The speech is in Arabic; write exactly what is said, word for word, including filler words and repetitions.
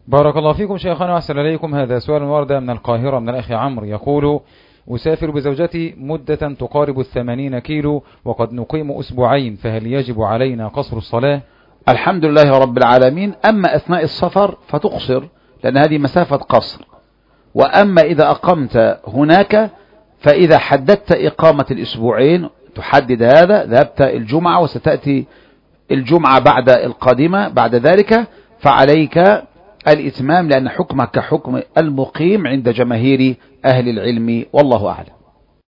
بارك الله فيكم شيخنا وأحسن إليكم. هذا سؤال ورد من القاهرة من الأخ عمرو يقول: أسافر بزوجتي مدة تقارب الثمانين كيلو وقد نقيم أسبوعين، فهل يجب علينا قصر الصلاة؟ الحمد لله رب العالمين. أما أثناء السفر فتقصر لأن هذه مسافة قصر، وأما إذا أقمت هناك فإذا حددت إقامة الأسبوعين تحدد هذا، ذهبت الجمعة وستأتي الجمعة بعد القادمة بعد ذلك، فعليك الإتمام لأن حكمك كحكم المقيم عند جماهير أهل العلم، والله أعلم.